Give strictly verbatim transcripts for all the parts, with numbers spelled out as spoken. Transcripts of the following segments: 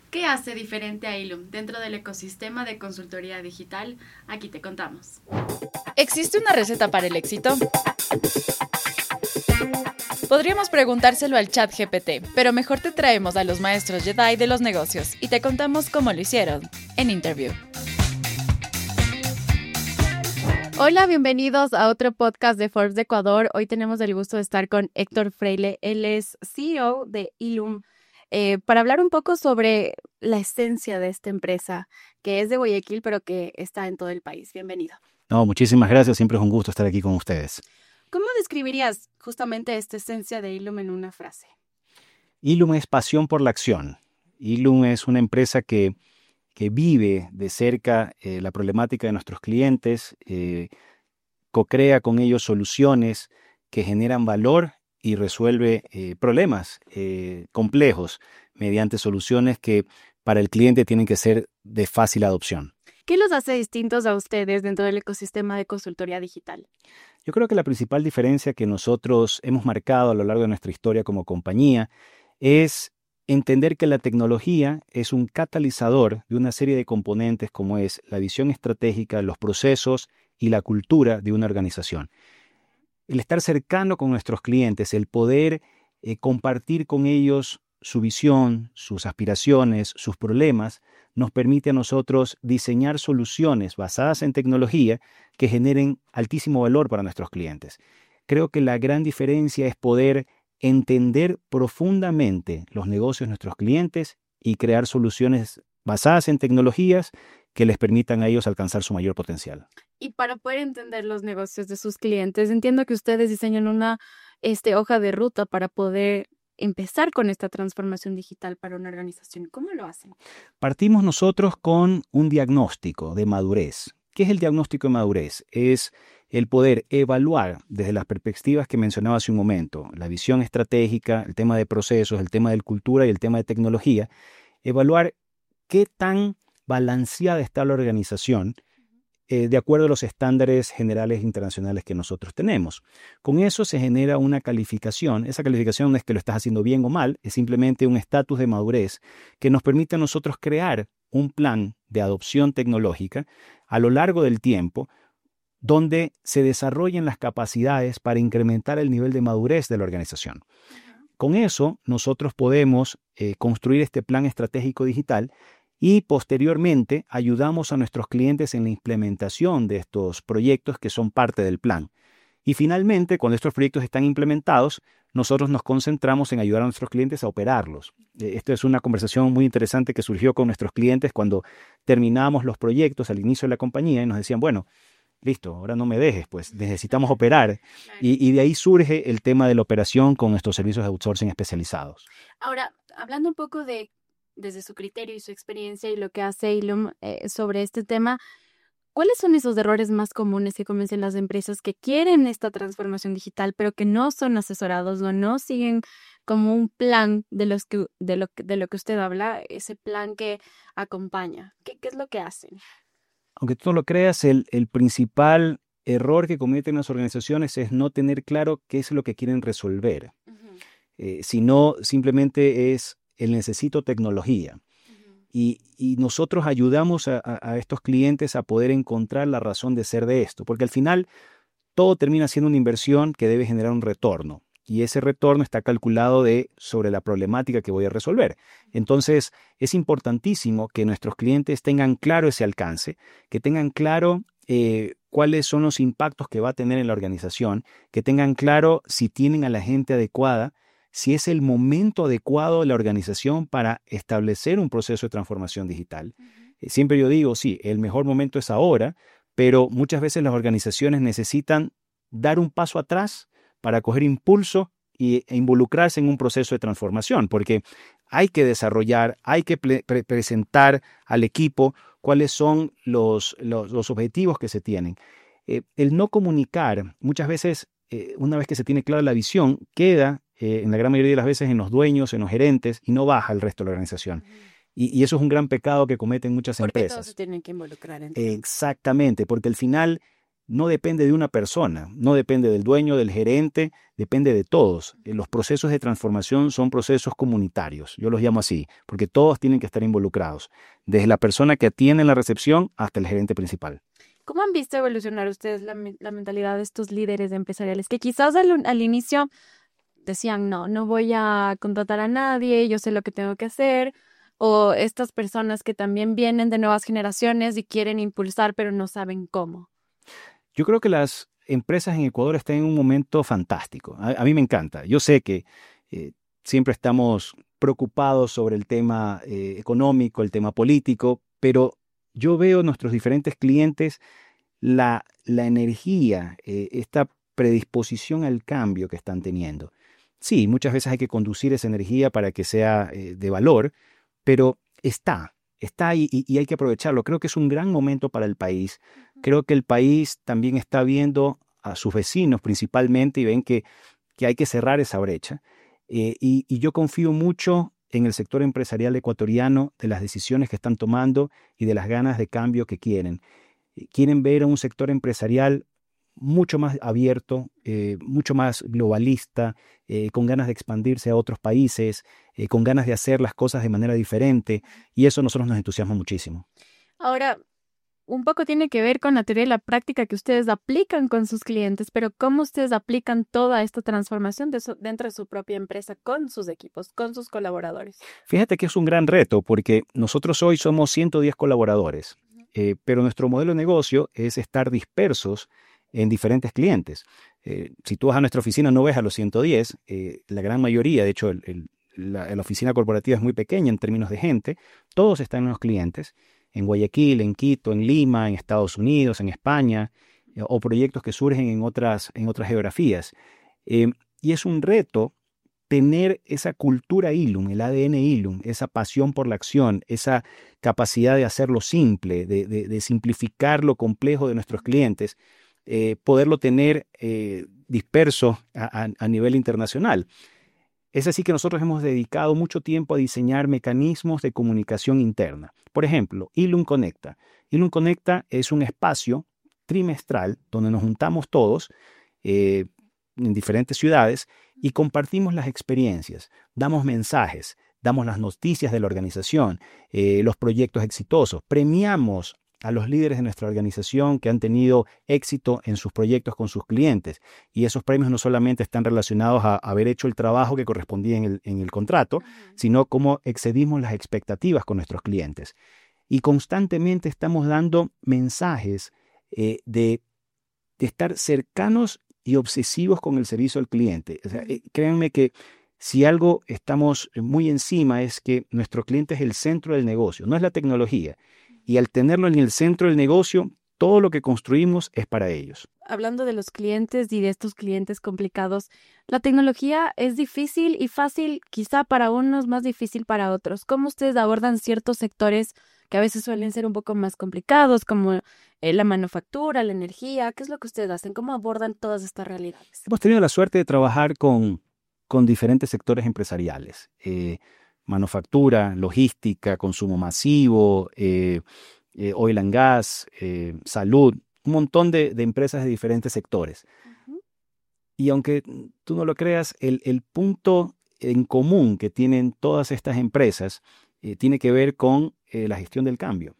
¿Qué hace diferente a Ilum dentro del ecosistema de consultoría digital? Aquí te contamos. ¿Existe una receta para el éxito? Podríamos preguntárselo al chat G P T, pero mejor te traemos a los maestros Jedi de los negocios y te contamos cómo lo hicieron en Interview. Hola, bienvenidos a otro podcast de Forbes de Ecuador. Hoy tenemos el gusto de estar con Héctor Freile. Él es C E O de Ilum, eh, para hablar un poco sobre la esencia de esta empresa, que es de Guayaquil, pero que está en todo el país. Bienvenido. No, muchísimas gracias. Siempre es un gusto estar aquí con ustedes. ¿Cómo describirías justamente esta esencia de Ilum en una frase? Ilum es pasión por la acción. Ilum es una empresa que, que vive de cerca eh, la problemática de nuestros clientes, eh, co-crea con ellos soluciones que generan valor y resuelve eh, problemas eh, complejos mediante soluciones que para el cliente tienen que ser de fácil adopción. ¿Qué los hace distintos a ustedes dentro del ecosistema de consultoría digital? Yo creo que la principal diferencia que nosotros hemos marcado a lo largo de nuestra historia como compañía es entender que la tecnología es un catalizador de una serie de componentes como es la visión estratégica, los procesos y la cultura de una organización. El estar cercano con nuestros clientes, el poder eh, compartir con ellos su visión, sus aspiraciones, sus problemas, nos permite a nosotros diseñar soluciones basadas en tecnología que generen altísimo valor para nuestros clientes. Creo que la gran diferencia es poder entender profundamente los negocios de nuestros clientes y crear soluciones basadas en tecnologías que les permitan a ellos alcanzar su mayor potencial. Y para poder entender los negocios de sus clientes, entiendo que ustedes diseñan una este, hoja de ruta para poder empezar con esta transformación digital para una organización. ¿Cómo lo hacen? Partimos nosotros con un diagnóstico de madurez. ¿Qué es el diagnóstico de madurez? Es el poder evaluar desde las perspectivas que mencionaba hace un momento, la visión estratégica, el tema de procesos, el tema de cultura y el tema de tecnología, evaluar qué tan balanceada está la organización eh, de acuerdo a los estándares generales internacionales que nosotros tenemos. Con eso se genera una calificación. Esa calificación no es que lo estás haciendo bien o mal, es simplemente un estatus de madurez que nos permite a nosotros crear un plan de adopción tecnológica a lo largo del tiempo donde se desarrollen las capacidades para incrementar el nivel de madurez de la organización. Uh-huh. Con eso nosotros podemos eh, construir este plan estratégico digital y posteriormente ayudamos a nuestros clientes en la implementación de estos proyectos que son parte del plan. Y finalmente, cuando estos proyectos están implementados, nosotros nos concentramos en ayudar a nuestros clientes a operarlos. Esta es una conversación muy interesante que surgió con nuestros clientes cuando terminamos los proyectos al inicio de la compañía y nos decían, bueno, listo, ahora no me dejes, pues necesitamos operar. Y, y de ahí surge el tema de la operación con estos servicios de outsourcing especializados. Ahora, hablando un poco de desde su criterio y su experiencia y lo que hace Ilum eh, sobre este tema, ¿cuáles son esos errores más comunes que cometen las empresas que quieren esta transformación digital, pero que no son asesorados o no siguen como un plan de, los que, de, lo, de lo que usted habla, ese plan que acompaña? ¿Qué, qué es lo que hacen? Aunque tú no lo creas, el, el principal error que cometen las organizaciones es no tener claro qué es lo que quieren resolver, uh-huh. eh, sino simplemente es el necesito tecnología. Uh-huh. Y, y nosotros ayudamos a, a, a estos clientes a poder encontrar la razón de ser de esto, porque al final todo termina siendo una inversión que debe generar un retorno. Y ese retorno está calculado de, sobre la problemática que voy a resolver. Entonces, es importantísimo que nuestros clientes tengan claro ese alcance, que tengan claro eh, cuáles son los impactos que va a tener en la organización, que tengan claro si tienen a la gente adecuada, si es el momento adecuado de la organización para establecer un proceso de transformación digital. Uh-huh. Siempre yo digo, sí, el mejor momento es ahora, pero muchas veces las organizaciones necesitan dar un paso atrás para coger impulso y, e involucrarse en un proceso de transformación, porque hay que desarrollar, hay que pre- pre- presentar al equipo cuáles son los, los, los objetivos que se tienen. Eh, el no comunicar, muchas veces, eh, una vez que se tiene clara la visión, queda eh, en la gran mayoría de las veces en los dueños, en los gerentes, y no baja al resto de la organización. Uh-huh. Y, y eso es un gran pecado que cometen muchas porque empresas. Porque todos se tienen que involucrar en Exactamente, porque al final no depende de una persona, no depende del dueño, del gerente, depende de todos. Los procesos de transformación son procesos comunitarios, yo los llamo así, porque todos tienen que estar involucrados, desde la persona que atiende en la recepción hasta el gerente principal. ¿Cómo han visto evolucionar ustedes la, la mentalidad de estos líderes empresariales que quizás al, al inicio decían, no, no voy a contratar a nadie, yo sé lo que tengo que hacer, o estas personas que también vienen de nuevas generaciones y quieren impulsar pero no saben cómo? Yo creo que las empresas en Ecuador están en un momento fantástico. A, a mí me encanta. Yo sé que eh, siempre estamos preocupados sobre el tema eh, económico, el tema político, pero yo veo en nuestros diferentes clientes la, la energía, eh, esta predisposición al cambio que están teniendo. Sí, muchas veces hay que conducir esa energía para que sea eh, de valor, pero está. Está ahí y, y hay que aprovecharlo. Creo que es un gran momento para el país. Creo que el país también está viendo a sus vecinos principalmente y ven que, que hay que cerrar esa brecha. Eh, y, y yo confío mucho en el sector empresarial ecuatoriano, de las decisiones que están tomando y de las ganas de cambio que quieren. Quieren ver a un sector empresarial mucho más abierto, eh, mucho más globalista, eh, con ganas de expandirse a otros países, eh, con ganas de hacer las cosas de manera diferente, y eso a nosotros nos entusiasma muchísimo. Ahora, un poco tiene que ver con la teoría y la práctica que ustedes aplican con sus clientes, pero ¿cómo ustedes aplican toda esta transformación de su, dentro de su propia empresa con sus equipos, con sus colaboradores? Fíjate que es un gran reto porque nosotros hoy somos ciento diez colaboradores, eh, pero nuestro modelo de negocio es estar dispersos en diferentes clientes. Eh, si tú vas a nuestra oficina no ves a los ciento diez, eh, la gran mayoría, de hecho el, el, la, la oficina corporativa es muy pequeña en términos de gente, todos están en los clientes, en Guayaquil, en Quito, en Lima, en Estados Unidos, en España, eh, o proyectos que surgen en otras, en otras geografías. Eh, y es un reto tener esa cultura Ilum, el A D N Ilum, esa pasión por la acción, esa capacidad de hacerlo simple, de, de, de simplificar lo complejo de nuestros clientes, Eh, poderlo tener eh, disperso a, a, a nivel internacional. Es así que nosotros hemos dedicado mucho tiempo a diseñar mecanismos de comunicación interna. Por ejemplo, Ilum Conecta. Ilum Conecta es un espacio trimestral donde nos juntamos todos eh, en diferentes ciudades y compartimos las experiencias, damos mensajes, damos las noticias de la organización, eh, los proyectos exitosos, premiamos a los líderes de nuestra organización que han tenido éxito en sus proyectos con sus clientes. Y esos premios no solamente están relacionados a haber hecho el trabajo que correspondía en el, en el contrato, uh-huh. sino cómo excedimos las expectativas con nuestros clientes. Y constantemente estamos dando mensajes eh, de, de estar cercanos y obsesivos con el servicio al cliente. O sea, eh, créanme que si algo estamos muy encima es que nuestro cliente es el centro del negocio, no es la tecnología. Y al tenerlo en el centro del negocio, todo lo que construimos es para ellos. Hablando de los clientes y de estos clientes complicados, la tecnología es difícil y fácil, quizá para unos, más difícil para otros. ¿Cómo ustedes abordan ciertos sectores que a veces suelen ser un poco más complicados, como eh, la manufactura, la energía? ¿Qué es lo que ustedes hacen? ¿Cómo abordan todas estas realidades? Hemos tenido la suerte de trabajar con, con diferentes sectores empresariales. Eh, manufactura, logística, consumo masivo, eh, eh, oil and gas, eh, salud, un montón de, de empresas de diferentes sectores. Uh-huh. Y aunque tú no lo creas, el, el punto en común que tienen todas estas empresas eh, tiene que ver con eh, la gestión del cambio.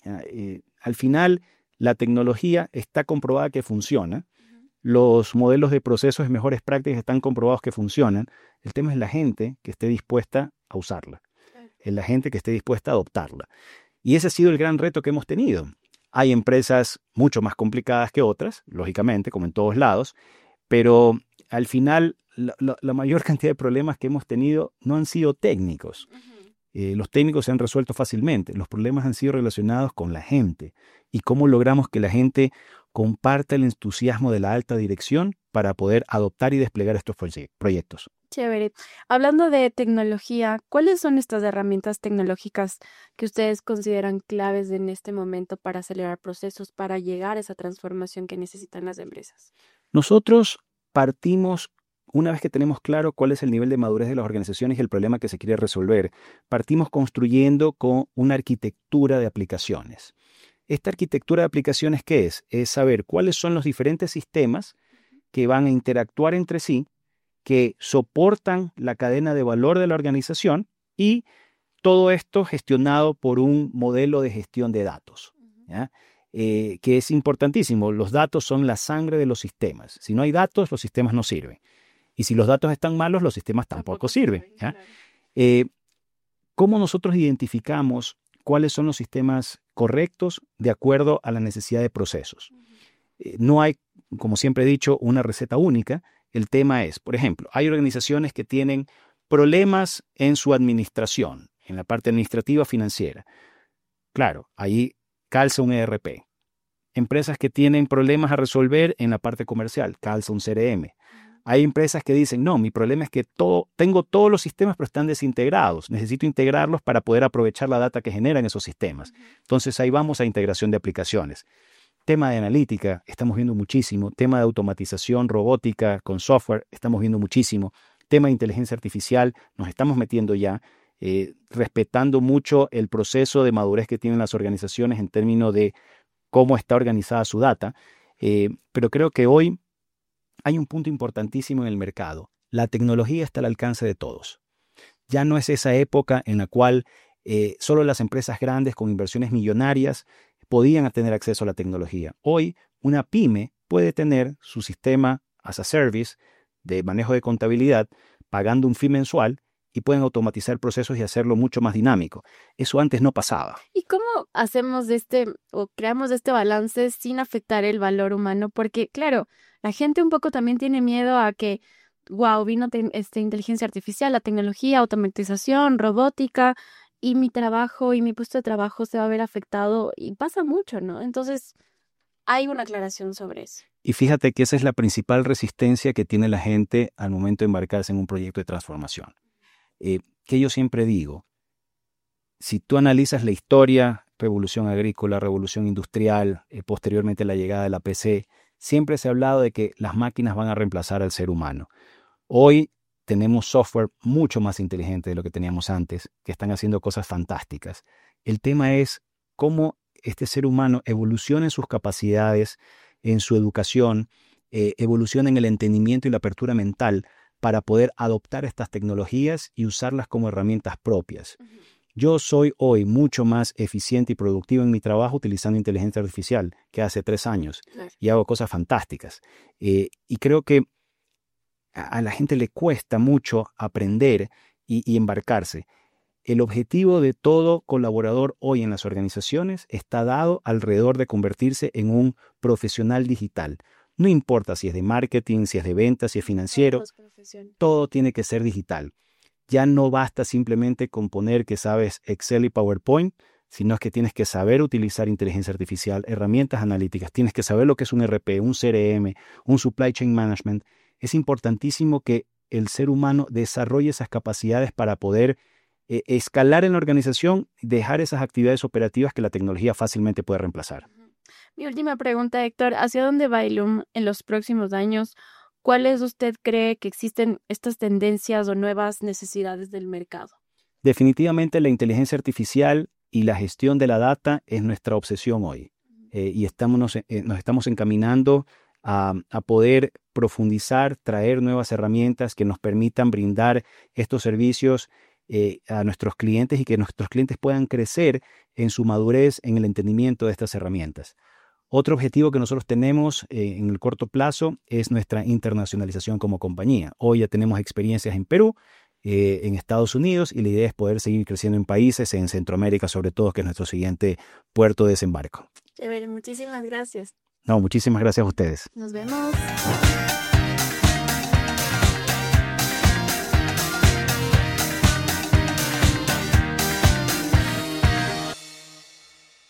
Eh, al final, la tecnología está comprobada que funciona. Uh-huh. Los modelos de procesos de mejores prácticas están comprobados que funcionan. El tema es la gente que esté dispuesta a usarla, es la gente que esté dispuesta a adoptarla. Y ese ha sido el gran reto que hemos tenido. Hay empresas mucho más complicadas que otras, lógicamente, como en todos lados, pero al final la, la, la mayor cantidad de problemas que hemos tenido no han sido técnicos. Uh-huh. Eh, los técnicos se han resuelto fácilmente, los problemas han sido relacionados con la gente y cómo logramos que la gente comparta el entusiasmo de la alta dirección para poder adoptar y desplegar estos proye- proyectos. Chévere. Hablando de tecnología, ¿cuáles son estas herramientas tecnológicas que ustedes consideran claves en este momento para acelerar procesos, para llegar a esa transformación que necesitan las empresas? Nosotros partimos, una vez que tenemos claro cuál es el nivel de madurez de las organizaciones y el problema que se quiere resolver, partimos construyendo con una arquitectura de aplicaciones. esta arquitectura de aplicaciones, ¿qué es? Es saber cuáles son los diferentes sistemas que van a interactuar entre sí, que soportan la cadena de valor de la organización y todo esto gestionado por un modelo de gestión de datos, ¿ya? Eh, que es importantísimo. Los datos son la sangre de los sistemas. Si no hay datos, los sistemas no sirven. Y si los datos están malos, los sistemas tampoco, tampoco sirven. sirven ¿ya? Claro. Eh, ¿Cómo nosotros identificamos cuáles son los sistemas correctos de acuerdo a la necesidad de procesos? Uh-huh. Eh, no hay, como siempre he dicho, una receta única. El tema es, por ejemplo, hay organizaciones que tienen problemas en su administración, en la parte administrativa financiera. Claro, ahí calza un E R P. Empresas que tienen problemas a resolver en la parte comercial, calza un C R M. Hay empresas que dicen, no, mi problema es que todo, tengo todos los sistemas pero están desintegrados. Necesito integrarlos para poder aprovechar la data que generan esos sistemas. Entonces ahí vamos a integración de aplicaciones. Tema de analítica, estamos viendo muchísimo. Tema de automatización, robótica, con software, estamos viendo muchísimo. Tema de inteligencia artificial, nos estamos metiendo ya. Eh, respetando mucho el proceso de madurez que tienen las organizaciones en términos de cómo está organizada su data. Eh, pero creo que hoy hay un punto importantísimo en el mercado. La tecnología está al alcance de todos. Ya no es esa época en la cual eh, solo las empresas grandes con inversiones millonarias podían tener acceso a la tecnología. Hoy una pyme puede tener su sistema as a service de manejo de contabilidad pagando un fee mensual y pueden automatizar procesos y hacerlo mucho más dinámico. Eso antes no pasaba. ¿Y cómo hacemos de este o creamos de este balance sin afectar el valor humano? Porque, claro, la gente un poco también tiene miedo a que, wow, vino te, este, inteligencia artificial, la tecnología, automatización, robótica, y mi trabajo y mi puesto de trabajo se va a ver afectado. Y pasa mucho, ¿no? Entonces, hay una aclaración sobre eso. Y fíjate que esa es la principal resistencia que tiene la gente al momento de embarcarse en un proyecto de transformación. Eh, que yo siempre digo, si tú analizas la historia, revolución agrícola, revolución industrial, eh, posteriormente la llegada de la P C, siempre se ha hablado de que las máquinas van a reemplazar al ser humano. Hoy tenemos software mucho más inteligente de lo que teníamos antes, que están haciendo cosas fantásticas. El tema es cómo este ser humano evoluciona en sus capacidades, en su educación, eh, evoluciona en el entendimiento y la apertura mental, para poder adoptar estas tecnologías y usarlas como herramientas propias. Uh-huh. Yo soy hoy mucho más eficiente y productivo en mi trabajo utilizando inteligencia artificial que hace tres años. Claro. Y hago cosas fantásticas. Eh, y creo que a, a la gente le cuesta mucho aprender y, y embarcarse. El objetivo de todo colaborador hoy en las organizaciones está dado alrededor de convertirse en un profesional digital. No importa si es de marketing, si es de ventas, si es financiero, todo tiene que ser digital. Ya no basta simplemente con poner que sabes Excel y PowerPoint, sino es que tienes que saber utilizar inteligencia artificial, herramientas analíticas, tienes que saber lo que es un E R P, un C R M, un Supply Chain Management. Es importantísimo que el ser humano desarrolle esas capacidades para poder eh, escalar en la organización y dejar esas actividades operativas que la tecnología fácilmente puede reemplazar. Mi última pregunta, Héctor, ¿hacia dónde va Ilum en los próximos años? ¿Cuáles usted cree que existen estas tendencias o nuevas necesidades del mercado? Definitivamente la inteligencia artificial y la gestión de la data es nuestra obsesión hoy. Eh, y estamos, eh, nos estamos encaminando a, a poder profundizar, traer nuevas herramientas que nos permitan brindar estos servicios eh, a nuestros clientes y que nuestros clientes puedan crecer en su madurez en el entendimiento de estas herramientas. Otro objetivo que nosotros tenemos eh, en el corto plazo es nuestra internacionalización como compañía. Hoy ya tenemos experiencias en Perú, eh, en Estados Unidos, y la idea es poder seguir creciendo en países, en Centroamérica sobre todo, que es nuestro siguiente puerto de desembarco. Chévere, muchísimas gracias. No, muchísimas gracias a ustedes. Nos vemos.